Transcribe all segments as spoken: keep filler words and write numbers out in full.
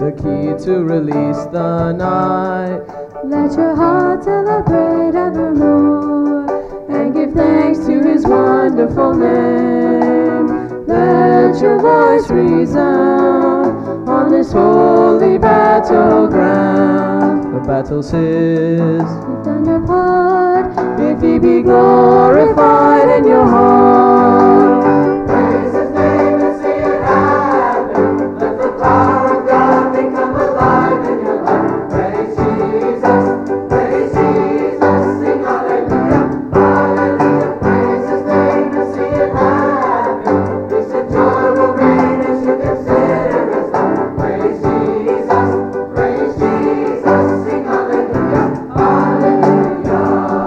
the key to release the night. Let your heart celebrate evermore and give thanks to His wonderful name. Let your voice resound on this holy battleground. The battle's His. The thunder part, if He be glorified in your heart. Praise His name and see it happen. Let the power of God become alive in your life. Praise Jesus, praise Jesus, sing hallelujah, hallelujah. Praise His name and see it happen. Peace and joy will reign as you consider His love. Praise Jesus, praise Jesus, sing hallelujah, hallelujah.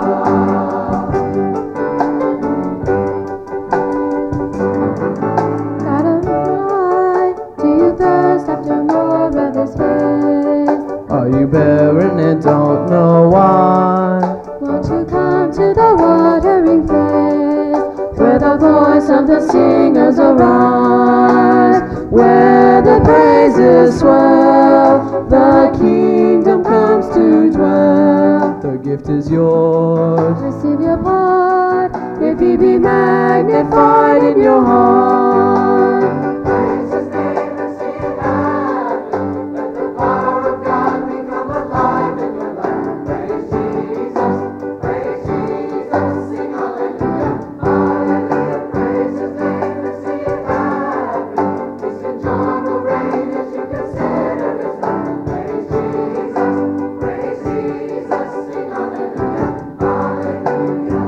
God of light, do you thirst after more of His face? Are you barren and don't know why? Won't you come to the watering place, where the voice of the singers arise, where the praises swell, the kingdom comes to dwell. The gift is yours. Receive your part, if He be magnified in your heart. Praise His name and see it happen. Let the power of God become alive in your life. Praise Jesus, praise Jesus, sing hallelujah, hallelujah. Praise His name and see it happen. Peace and joy will reign as you consider His love. Praise Jesus, praise Jesus, sing hallelujah, hallelujah.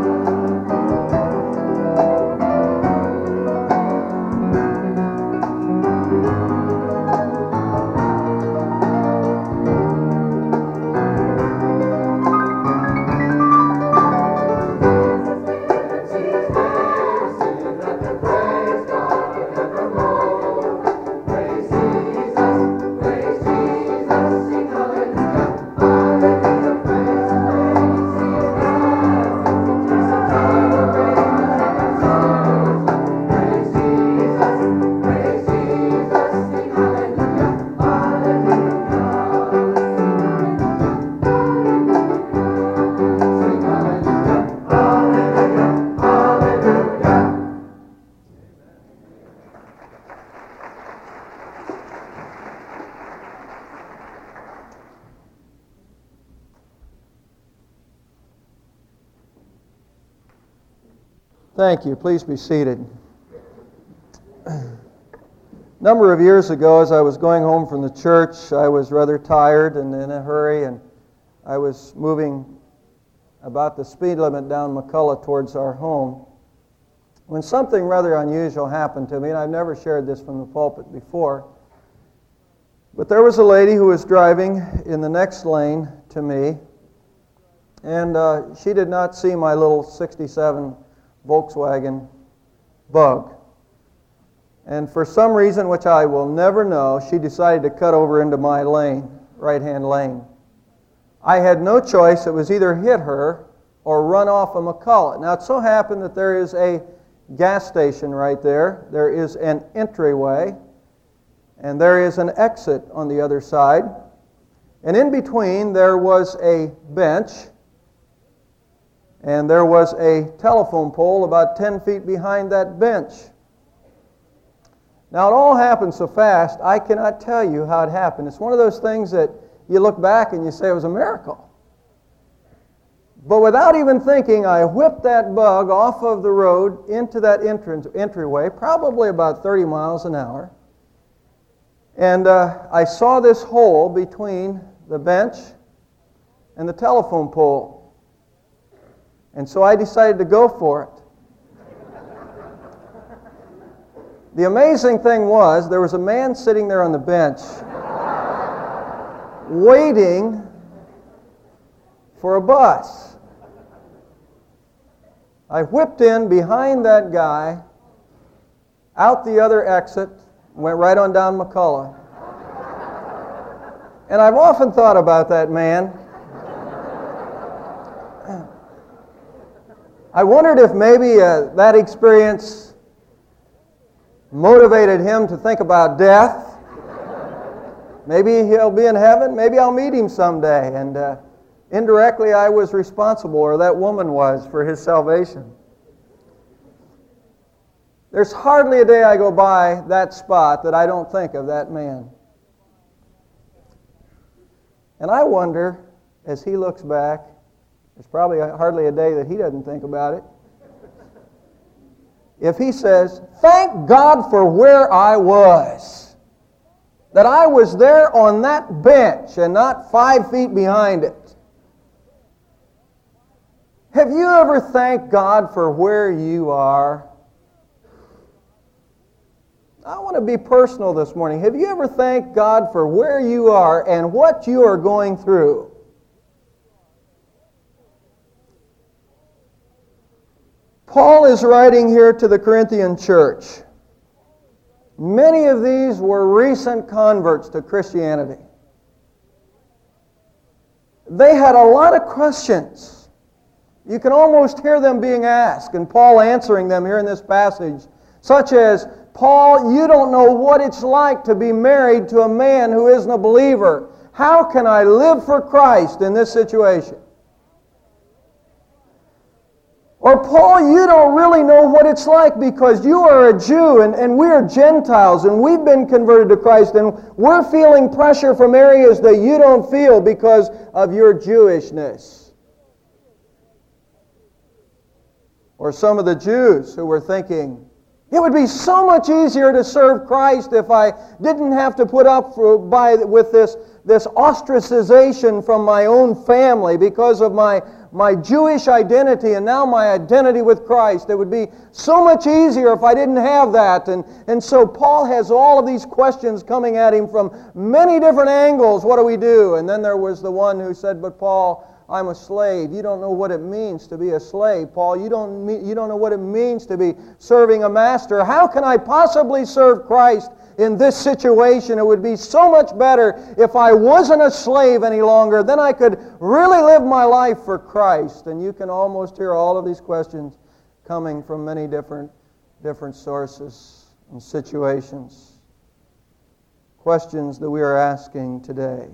Thank you. Please be seated. A number of years ago, as I was going home from the church, I was rather tired and in a hurry, and I was moving about the speed limit down McCullough towards our home, when something rather unusual happened to me, and I've never shared this from the pulpit before. But there was a lady who was driving in the next lane to me, and uh, she did not see my little sixty-seven Volkswagen Bug. And for some reason, which I will never know, she decided to cut over into my lane, right-hand lane. I had no choice. It was either hit her or run off of McCullough. Now, it so happened that there is a gas station right there. There is an entryway, and there is an exit on the other side. And in between, there was a bench, and there was a telephone pole about ten feet behind that bench. Now, it all happened so fast, I cannot tell you how it happened. It's one of those things that you look back and you say it was a miracle. But without even thinking, I whipped that bug off of the road into that entrance, entryway, probably about thirty miles an hour. And uh, I saw this hole between the bench and the telephone pole. And so I decided to go for it. The amazing thing was, there was a man sitting there on the bench waiting for a bus. I whipped in behind that guy, out the other exit, went right on down McCullough. And I've often thought about that man. I wondered if maybe uh, that experience motivated him to think about death. Maybe he'll be in heaven. Maybe I'll meet him someday. And uh, indirectly, I was responsible, or that woman was, for his salvation. There's hardly a day I go by that spot that I don't think of that man. And I wonder, as he looks back, there's probably hardly a day that he doesn't think about it. If he says, thank God for where I was. That I was there on that bench and not five feet behind it. Have you ever thanked God for where you are? I want to be personal this morning. Have you ever thanked God for where you are and what you are going through? Paul is writing here to the Corinthian church. Many of these were recent converts to Christianity. They had a lot of questions. You can almost hear them being asked, and Paul answering them here in this passage, such as, Paul, you don't know what it's like to be married to a man who isn't a believer. How can I live for Christ in this situation? Or, Paul, you don't really know what it's like because you are a Jew and, and we are Gentiles and we've been converted to Christ and we're feeling pressure from areas that you don't feel because of your Jewishness. Or some of the Jews who were thinking, it would be so much easier to serve Christ if I didn't have to put up for, by, with this, this ostracization from my own family because of my, my Jewish identity and now my identity with Christ. It would be so much easier if I didn't have that. And, and so Paul has all of these questions coming at him from many different angles. What do we do? And then there was the one who said, but Paul, I'm a slave. You don't know what it means to be a slave, Paul. You don't, mean, you don't know what it means to be serving a master. How can I possibly serve Christ in this situation? It would be so much better if I wasn't a slave any longer. Then I could really live my life for Christ. And you can almost hear all of these questions coming from many different, different sources and situations. Questions that we are asking today.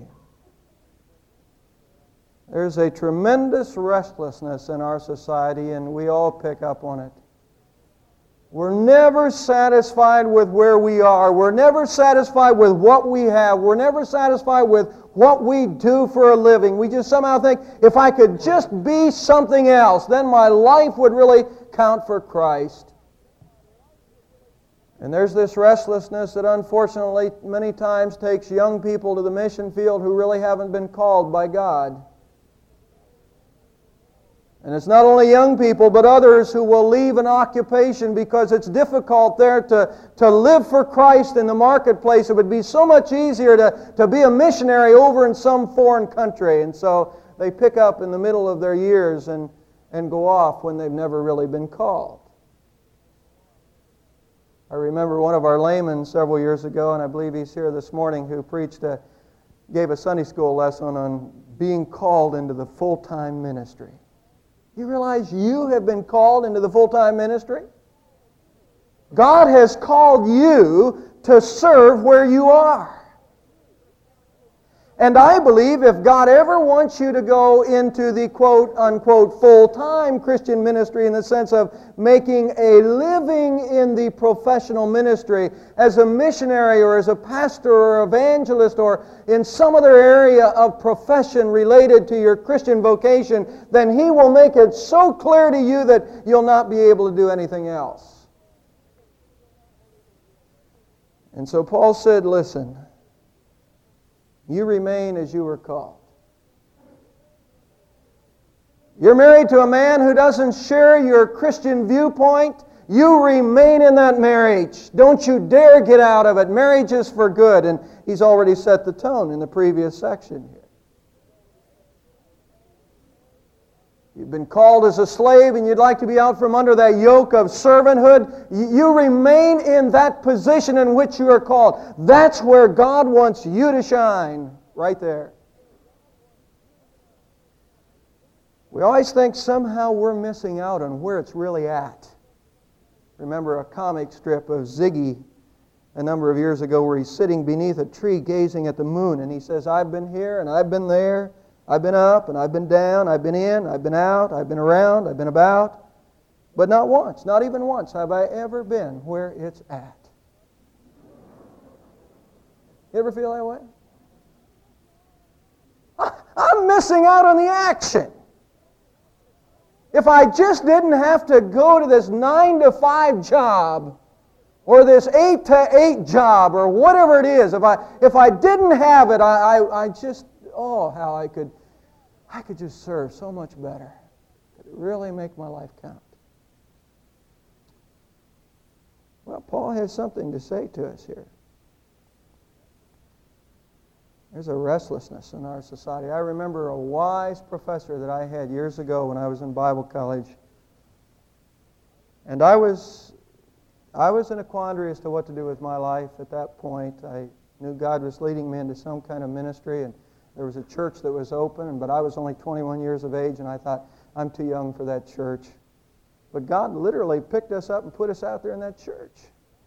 There's a tremendous restlessness in our society, and we all pick up on it. We're never satisfied with where we are. We're never satisfied with what we have. We're never satisfied with what we do for a living. We just somehow think, if I could just be something else, then my life would really count for Christ. And there's this restlessness that unfortunately many times takes young people to the mission field who really haven't been called by God. And it's not only young people, but others who will leave an occupation because it's difficult there to, to live for Christ in the marketplace. It would be so much easier to, to be a missionary over in some foreign country. And so they pick up in the middle of their years and, and go off when they've never really been called. I remember one of our laymen several years ago, and I believe he's here this morning, who preached a, gave a Sunday school lesson on being called into the full-time ministry. You realize you have been called into the full-time ministry? God has called you to serve where you are. And I believe if God ever wants you to go into the quote-unquote full-time Christian ministry in the sense of making a living in the professional ministry as a missionary or as a pastor or evangelist or in some other area of profession related to your Christian vocation, then He will make it so clear to you that you'll not be able to do anything else. And so Paul said, listen, you remain as you were called. You're married to a man who doesn't share your Christian viewpoint. You remain in that marriage. Don't you dare get out of it. Marriage is for good. And he's already set the tone in the previous section here. You've been called as a slave and you'd like to be out from under that yoke of servanthood. You remain in that position in which you are called. That's where God wants you to shine, right there. We always think somehow we're missing out on where it's really at. Remember a comic strip of Ziggy a number of years ago where he's sitting beneath a tree gazing at the moon, and he says, I've been here and I've been there, I've been up and I've been down, I've been in, I've been out, I've been around, I've been about, but not once, not even once have I ever been where it's at. You ever feel that way? I'm missing out on the action. If I just didn't have to go to this nine to five job, or this eight to eight job, or whatever it is, if I if I didn't have it, I, I, I just, oh, how I could, I could just serve so much better. Could really make my life count. Well, Paul has something to say to us here. There's a restlessness in our society. I remember a wise professor that I had years ago when I was in Bible college. And I was I was in a quandary as to what to do with my life at that point. I knew God was leading me into some kind of ministry, and there was a church that was open, but I was only twenty-one years of age, and I thought, I'm too young for that church. But God literally picked us up and put us out there in that church.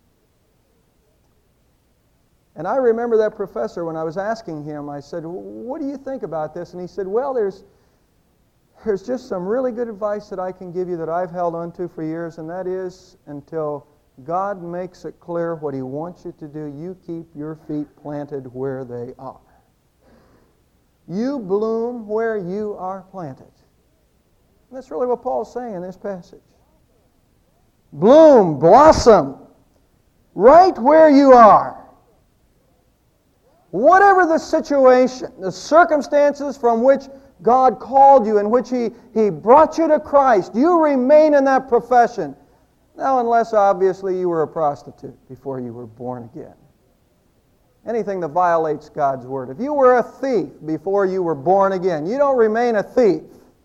And I remember that professor, when I was asking him, I said, what do you think about this? And he said, well, there's there's just some really good advice that I can give you that I've held on to for years, and that is, until God makes it clear what He wants you to do, you keep your feet planted where they are. You bloom where you are planted. And that's really what Paul's saying in this passage. Bloom, blossom, right where you are. Whatever the situation, the circumstances from which God called you, in which He, he brought you to Christ, you remain in that profession. Now, unless obviously you were a prostitute before you were born again. Anything that violates God's Word. If you were a thief before you were born again, you don't remain a thief.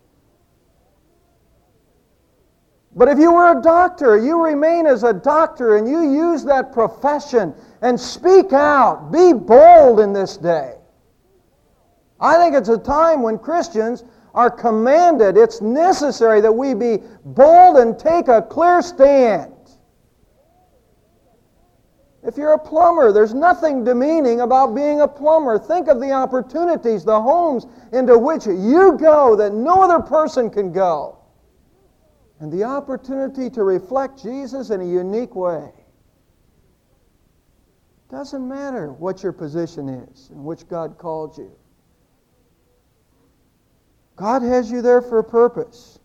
But if you were a doctor, you remain as a doctor, and you use that profession and speak out. Be bold in this day. I think it's a time when Christians are commanded, it's necessary that we be bold and take a clear stand. If you're a plumber, there's nothing demeaning about being a plumber. Think of the opportunities, the homes into which you go that no other person can go. And the opportunity to reflect Jesus in a unique way. Doesn't matter what your position is in which God called you. God has you there for a purpose.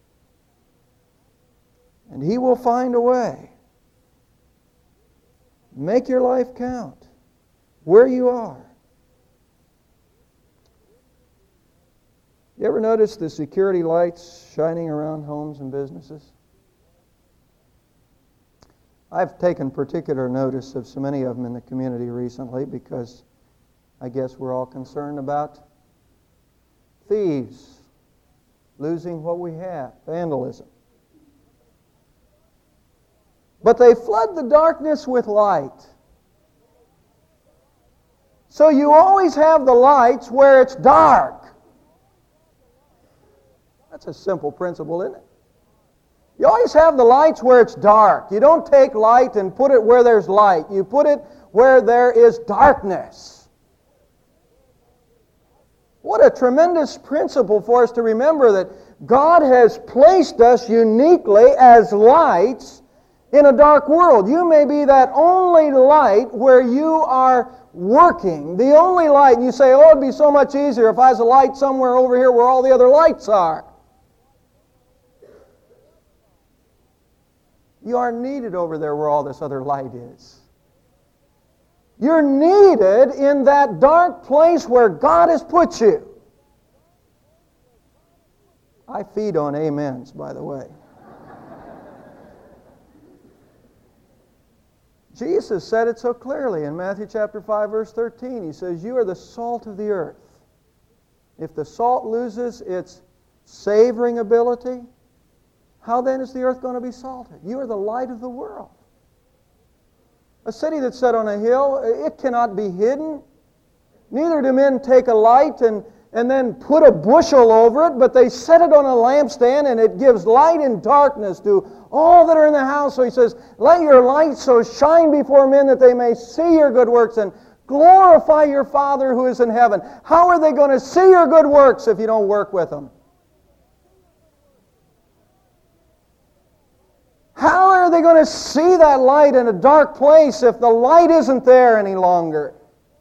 And He will find a way. Make your life count where you are. You ever notice the security lights shining around homes and businesses? I've taken particular notice of so many of them in the community recently because I guess we're all concerned about thieves losing what we have, vandalism. But they flood the darkness with light. So you always have the lights where it's dark. That's a simple principle, isn't it? You always have the lights where it's dark. You don't take light and put it where there's light. You put it where there is darkness. What a tremendous principle for us to remember, that God has placed us uniquely as lights in a dark world. You may be that only light where you are working. The only light. And you say, oh, it'd be so much easier if I was a light somewhere over here where all the other lights are. You are needed over there where all this other light is. You're needed in that dark place where God has put you. I feed on amens, by the way. Jesus said it so clearly in Matthew chapter five, verse thirteen. He says, you are the salt of the earth. If the salt loses its savoring ability, how then is the earth going to be salted? You are the light of the world. A city that's set on a hill, it cannot be hidden. Neither do men take a light and, and then put a bushel over it, but they set it on a lampstand, and it gives light and darkness to all that are in the house. So he says, let your light so shine before men that they may see your good works and glorify your Father who is in heaven. How are they going to see your good works if you don't work with them? How are they going to see that light in a dark place if the light isn't there any longer?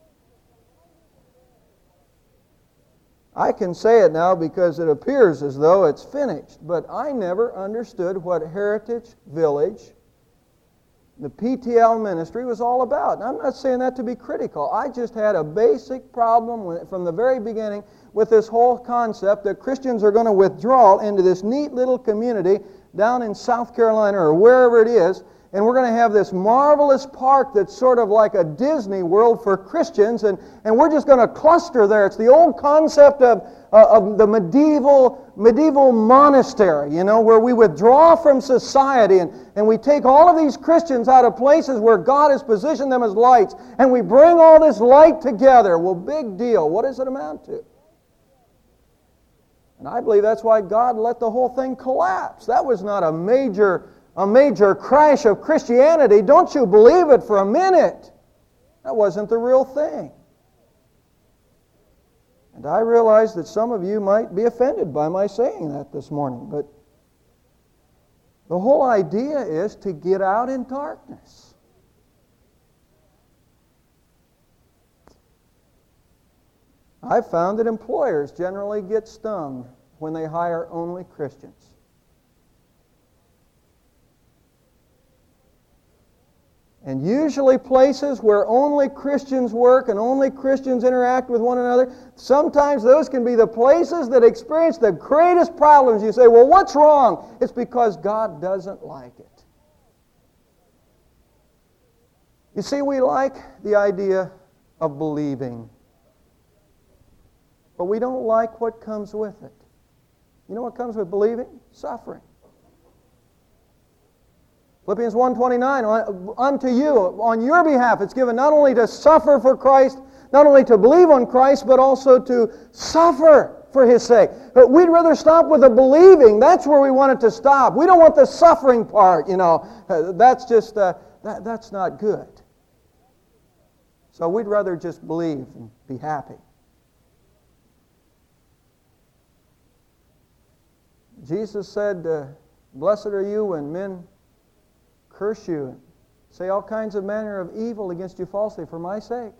I can say it now because it appears as though it's finished, but I never understood what Heritage Village, the P T L ministry, was all about. And I'm not saying that to be critical. I just had a basic problem with, from the very beginning with this whole concept that Christians are going to withdraw into this neat little community down in South Carolina or wherever it is, and we're going to have this marvelous park that's sort of like a Disney World for Christians, and, and we're just going to cluster there. It's the old concept of, uh, of the medieval medieval monastery, you know, where we withdraw from society, and, and we take all of these Christians out of places where God has positioned them as lights, and we bring all this light together. Well, big deal. What does it amount to? And I believe that's why God let the whole thing collapse. That was not a major A major crash of Christianity. Don't you believe it for a minute. That wasn't the real thing. And I realize that some of you might be offended by my saying that this morning, but the whole idea is to get out in darkness. I've found that employers generally get stung when they hire only Christians. And usually places where only Christians work and only Christians interact with one another, sometimes those can be the places that experience the greatest problems. You say, well, what's wrong? It's because God doesn't like it. You see, we like the idea of believing, but we don't like what comes with it. You know what comes with believing? Suffering. Philippians one twenty-nine, unto you, on your behalf, it's given not only to suffer for Christ, not only to believe on Christ, but also to suffer for His sake. But we'd rather stop with the believing. That's where we want it to stop. We don't want the suffering part, you know. That's just, uh, that, that's not good. So we'd rather just believe and be happy. Jesus said, uh, blessed are you when men curse you, and say all kinds of manner of evil against you falsely for my sake.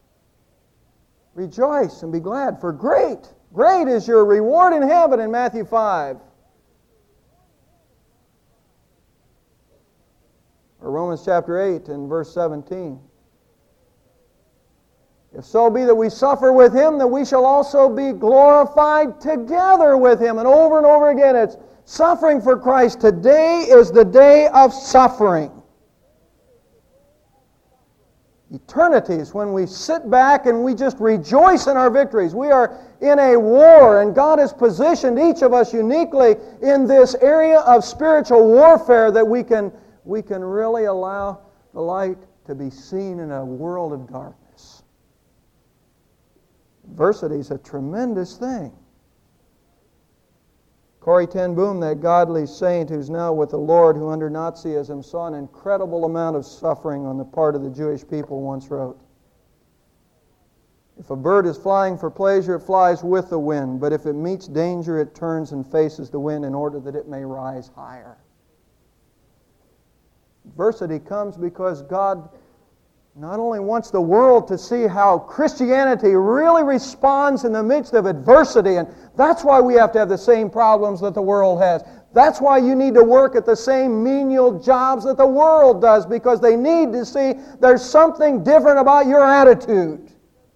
Rejoice and be glad, for great, great is your reward in heaven, in Matthew five. Or Romans chapter eight and verse seventeen. If so be that we suffer with Him, that we shall also be glorified together with Him. And over and over again, it's suffering for Christ. Today is the day of suffering. Eternity is when we sit back and we just rejoice in our victories. We are in a war, and God has positioned each of us uniquely in this area of spiritual warfare that we can, we can really allow the light to be seen in a world of darkness. Adversity is a tremendous thing. Corrie ten Boom, that godly saint who's now with the Lord, who under Nazism saw an incredible amount of suffering on the part of the Jewish people, once wrote, if a bird is flying for pleasure, it flies with the wind, but if it meets danger, it turns and faces the wind in order that it may rise higher. Adversity comes because God not only wants the world to see how Christianity really responds in the midst of adversity, and that's why we have to have the same problems that the world has. That's why you need to work at the same menial jobs that the world does, because they need to see there's something different about your attitude.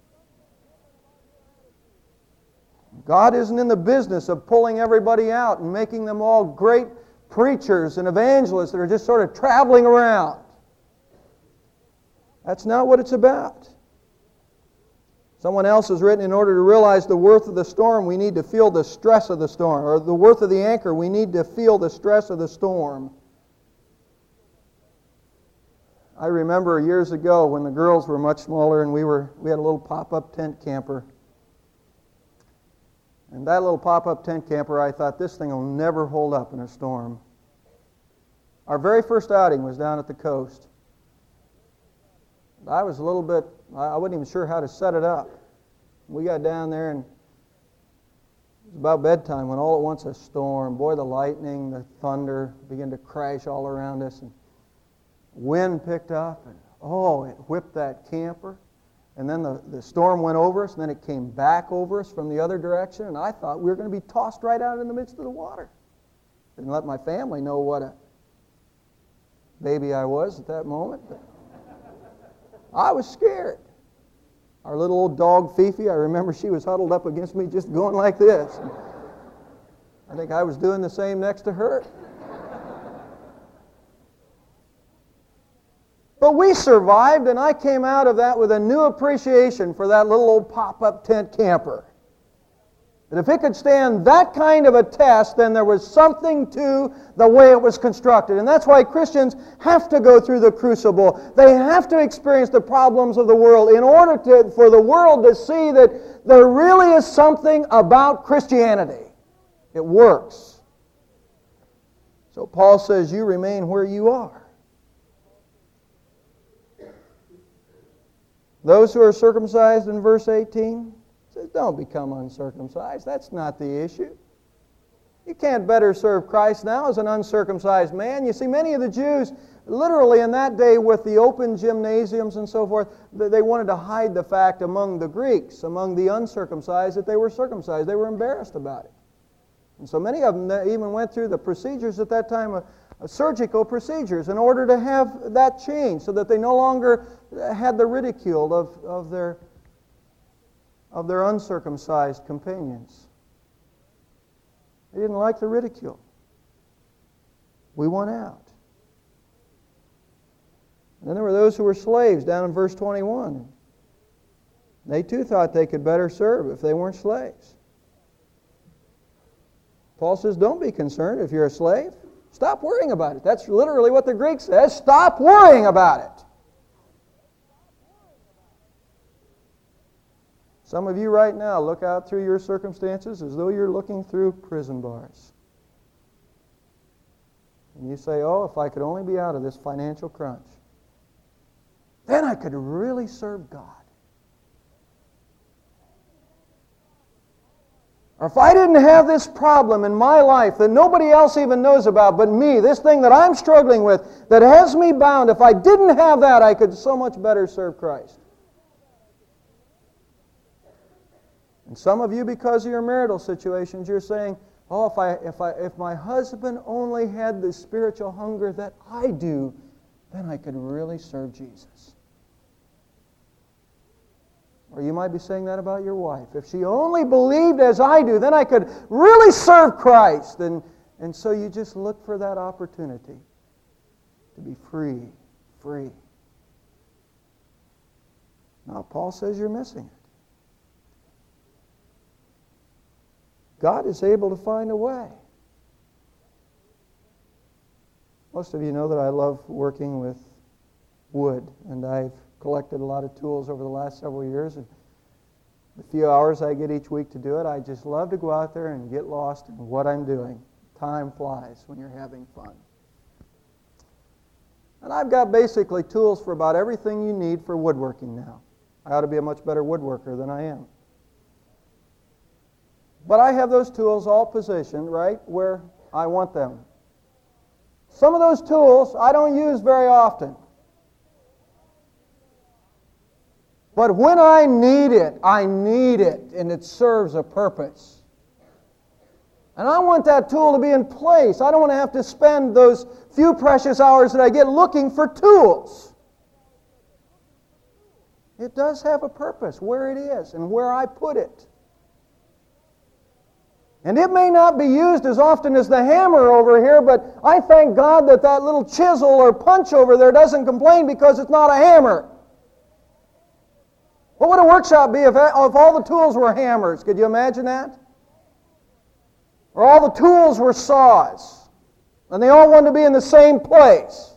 God isn't in the business of pulling everybody out and making them all great preachers and evangelists that are just sort of traveling around. That's not what it's about. Someone else has written, in order to realize the worth of the storm, we need to feel the stress of the storm. Or the worth of the anchor, we need to feel the stress of the storm. I remember years ago when the girls were much smaller and we were we had a little pop-up tent camper. And that little pop-up tent camper, I thought, this thing will never hold up in a storm. Our very first outing was down at the coast. I was a little bit, I wasn't even sure how to set it up. We got down there and it was about bedtime when all at once a storm, boy, the lightning, the thunder began to crash all around us, and wind picked up, and oh, it whipped that camper. And then the, the storm went over us, and then it came back over us from the other direction, and I thought we were going to be tossed right out in the midst of the water. Didn't let my family know what a baby I was at that moment, but I was scared. Our little old dog, Fifi, I remember she was huddled up against me just going like this. I think I was doing the same next to her. But we survived, and I came out of that with a new appreciation for that little old pop-up tent camper. That if it could stand that kind of a test, then there was something to the way it was constructed. And that's why Christians have to go through the crucible. They have to experience the problems of the world in order to, for the world to see that there really is something about Christianity. It works. So Paul says, you remain where you are. Those who are circumcised in verse eighteen, says, don't become uncircumcised. That's not the issue. You can't better serve Christ now as an uncircumcised man. You see, many of the Jews, literally in that day with the open gymnasiums and so forth, they wanted to hide the fact among the Greeks, among the uncircumcised, that they were circumcised. They were embarrassed about it. And so many of them even went through the procedures at that time, uh, surgical procedures, in order to have that change so that they no longer had the ridicule of, of their of their uncircumcised companions. They didn't like the ridicule. We went out. And then there were those who were slaves down in verse twenty-one. They too thought they could better serve if they weren't slaves. Paul says, don't be concerned if you're a slave. Stop worrying about it. That's literally what the Greek says. Stop worrying about it. Some of you right now look out through your circumstances as though you're looking through prison bars. And you say, oh, if I could only be out of this financial crunch, then I could really serve God. Or if I didn't have this problem in my life that nobody else even knows about but me, this thing that I'm struggling with, that has me bound, if I didn't have that, I could so much better serve Christ. And some of you, because of your marital situations, you're saying, oh, if I, if I, if my husband only had the spiritual hunger that I do, then I could really serve Jesus. Or you might be saying that about your wife. If she only believed as I do, then I could really serve Christ. And, and so you just look for that opportunity to be free, free. Now, Paul says you're missing it. God is able to find a way. Most of you know that I love working with wood, and I've collected a lot of tools over the last several years, and the few hours I get each week to do it, I just love to go out there and get lost in what I'm doing. Time flies when you're having fun. And I've got basically tools for about everything you need for woodworking now. I ought to be a much better woodworker than I am. But I have those tools all positioned right where I want them. Some of those tools I don't use very often. But when I need it, I need it, and it serves a purpose. And I want that tool to be in place. I don't want to have to spend those few precious hours that I get looking for tools. It does have a purpose, where it is and where I put it. And it may not be used as often as the hammer over here, but I thank God that that little chisel or punch over there doesn't complain because it's not a hammer. What would a workshop be if, if all the tools were hammers? Could you imagine that? Or all the tools were saws, and they all wanted to be in the same place.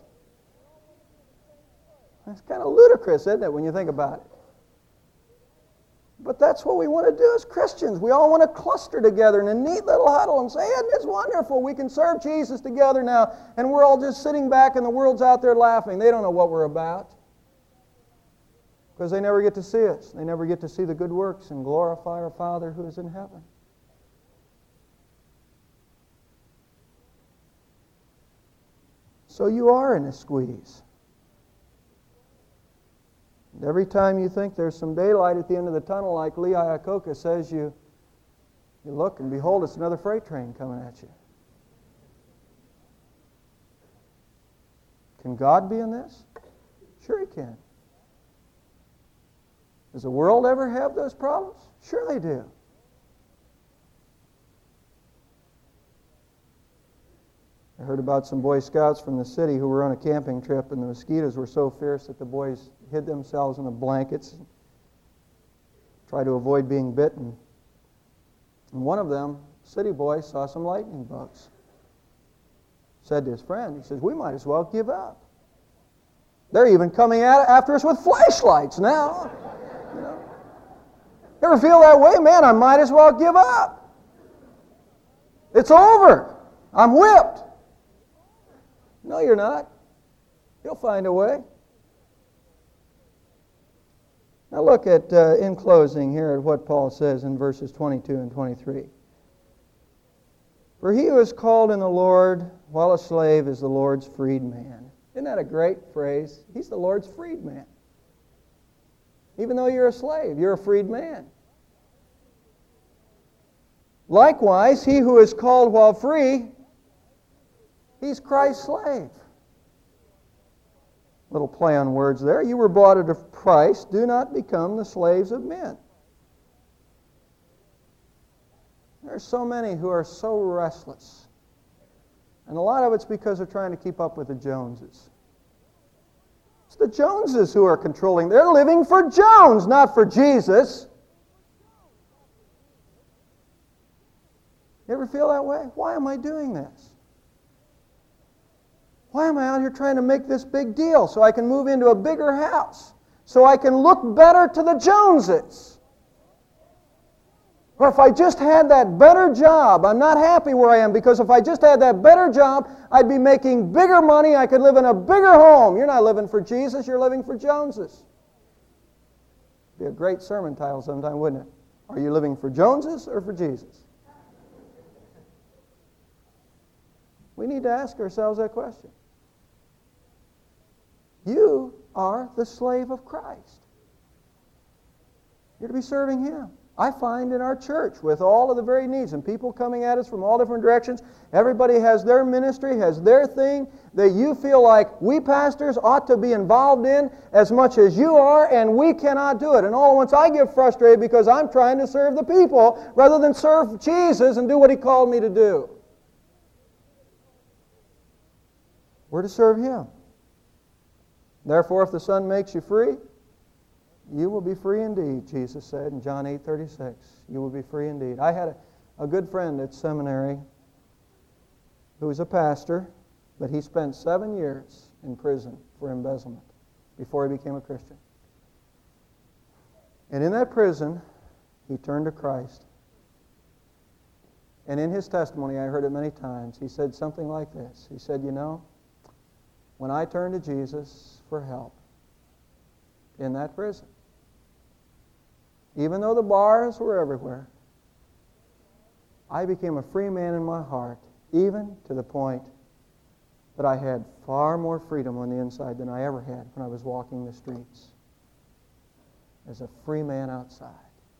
That's kind of ludicrous, isn't it, when you think about it? But that's what we want to do as Christians. We all want to cluster together in a neat little huddle and say, isn't this wonderful? We can serve Jesus together now. And we're all just sitting back and the world's out there laughing. They don't know what we're about. Because they never get to see us. They never get to see the good works and glorify our Father who is in heaven. So you are in a squeeze. And every time you think there's some daylight at the end of the tunnel, like Lee Iacocca says, you, you look and behold, it's another freight train coming at you. Can God be in this? Sure He can. Does the world ever have those problems? Sure they do. I heard about some Boy Scouts from the city who were on a camping trip, and the mosquitoes were so fierce that the boys hid themselves in the blankets and tried to avoid being bitten. And one of them, city boy, saw some lightning bugs. Said to his friend, he says, we might as well give up. They're even coming at after us with flashlights now. You know? Ever feel that way? Man, I might as well give up. It's over. I'm whipped. No, you're not. You'll find a way. Now look at, uh, in closing here, at what Paul says in verses twenty-two and twenty-three. For he who is called in the Lord while a slave is the Lord's freedman. Isn't that a great phrase? He's the Lord's freedman. Even though you're a slave, you're a freed man. Likewise, he who is called while free, he's Christ's slave. Little play on words there. You were bought at a price. Do not become the slaves of men. There are so many who are so restless. And a lot of it's because they're trying to keep up with the Joneses. It's the Joneses who are controlling. They're living for Jones, not for Jesus. You ever feel that way? Why am I doing this? Why am I out here trying to make this big deal so I can move into a bigger house? So I can look better to the Joneses? Or if I just had that better job, I'm not happy where I am because if I just had that better job, I'd be making bigger money, I could live in a bigger home. You're not living for Jesus, you're living for Joneses. Be a great sermon title sometime, wouldn't it? Are you living for Joneses or for Jesus? We need to ask ourselves that question. You are the slave of Christ. You're to be serving Him. I find in our church, with all of the varied needs and people coming at us from all different directions, everybody has their ministry, has their thing that you feel like we pastors ought to be involved in as much as you are, and we cannot do it. And all at once I get frustrated because I'm trying to serve the people rather than serve Jesus and do what He called me to do. We're to serve Him. Therefore, if the Son makes you free, you will be free indeed, Jesus said in John eight thirty-six. You will be free indeed. I had a, a good friend at seminary who was a pastor, but he spent seven years in prison for embezzlement before he became a Christian. And in that prison, he turned to Christ. And in his testimony, I heard it many times, he said something like this. He said, you know, when I turned to Jesus for help in that prison, even though the bars were everywhere, I became a free man in my heart, even to the point that I had far more freedom on the inside than I ever had when I was walking the streets as a free man outside.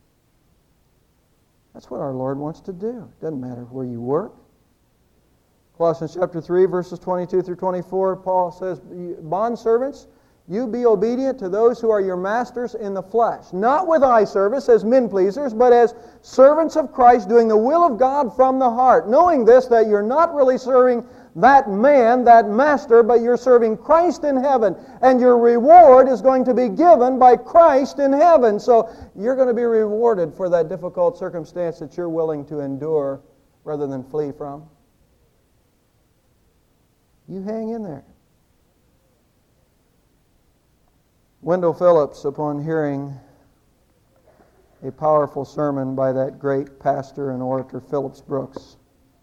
That's what our Lord wants to do. It doesn't matter where you work. Colossians chapter three, verses twenty-two through twenty-four, Paul says, bondservants, you be obedient to those who are your masters in the flesh, not with eye service as men pleasers, but as servants of Christ, doing the will of God from the heart, knowing this, that you're not really serving that man, that master, but you're serving Christ in heaven, and your reward is going to be given by Christ in heaven. So you're going to be rewarded for that difficult circumstance that you're willing to endure rather than flee from. You hang in there. Wendell Phillips, upon hearing a powerful sermon by that great pastor and orator Phillips Brooks,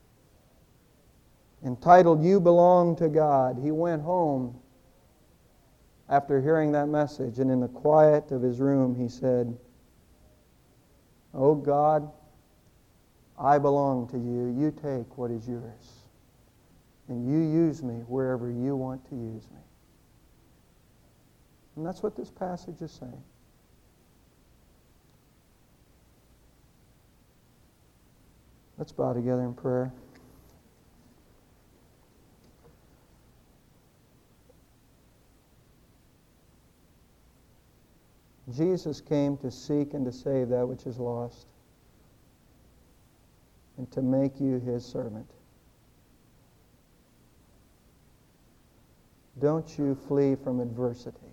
entitled, "You Belong to God." He went home after hearing that message, and in the quiet of his room he said, "Oh God, I belong to you. You take what is yours, and you use me wherever you want to use me." And that's what this passage is saying. Let's bow together in prayer. Jesus came to seek and to save that which is lost, and to make you His servant. Don't you flee from adversity.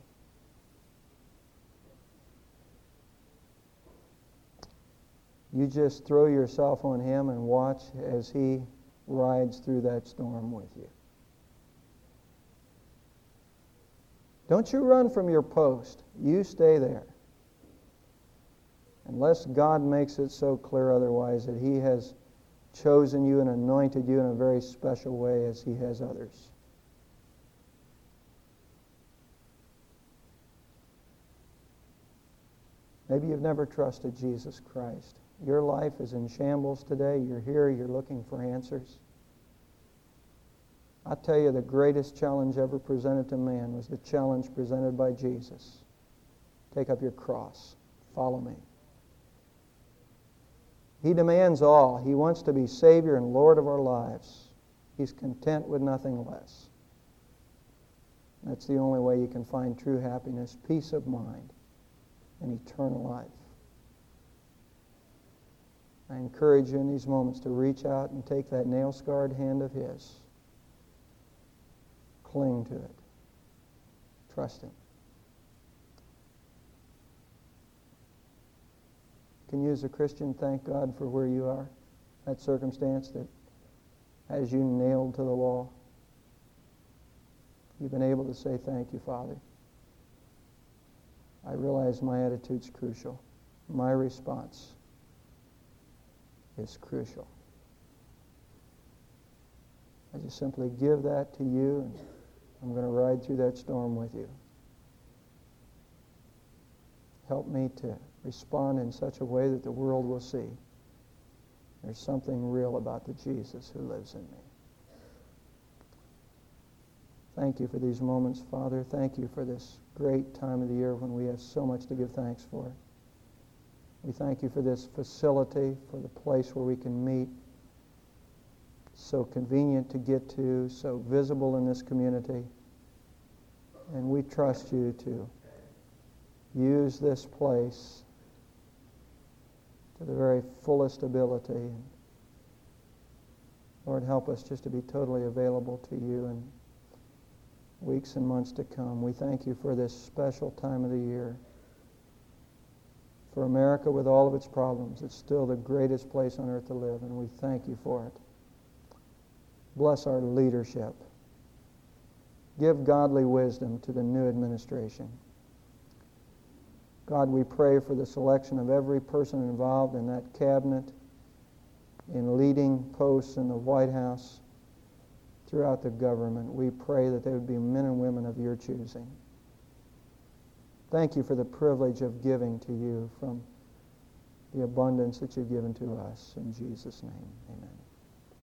You just throw yourself on Him and watch as He rides through that storm with you. Don't you run from your post. You stay there. Unless God makes it so clear otherwise that He has chosen you and anointed you in a very special way as He has others. Maybe you've never trusted Jesus Christ. Your life is in shambles today. You're here, you're looking for answers. I tell you, the greatest challenge ever presented to man was the challenge presented by Jesus. Take up your cross. Follow me. He demands all. He wants to be Savior and Lord of our lives. He's content with nothing less. That's the only way you can find true happiness, peace of mind, and eternal life. I encourage you in these moments to reach out and take that nail-scarred hand of His. Cling to it. Trust Him. Can you as a Christian thank God for where you are? That circumstance that has you nailed to the wall. You've been able to say, "Thank you, Father. I realize my attitude's crucial. My response is crucial. I just simply give that to you, and I'm going to ride through that storm with you. Help me to respond in such a way that the world will see there's something real about the Jesus who lives in me." Thank you for these moments, Father. Thank you for this great time of the year when we have so much to give thanks for. We thank you for this facility, for the place where we can meet. So convenient to get to, so visible in this community. And we trust you to use this place to the very fullest ability. Lord, help us just to be totally available to you in weeks and months to come. We thank you for this special time of the year. For America, with all of its problems, it's still the greatest place on earth to live, and we thank you for it. Bless our leadership. Give godly wisdom to the new administration. God, we pray for the selection of every person involved in that cabinet, in leading posts in the White House, throughout the government. We pray that they would be men and women of your choosing. Thank you for the privilege of giving to you from the abundance that you've given to us. In Jesus' name, amen.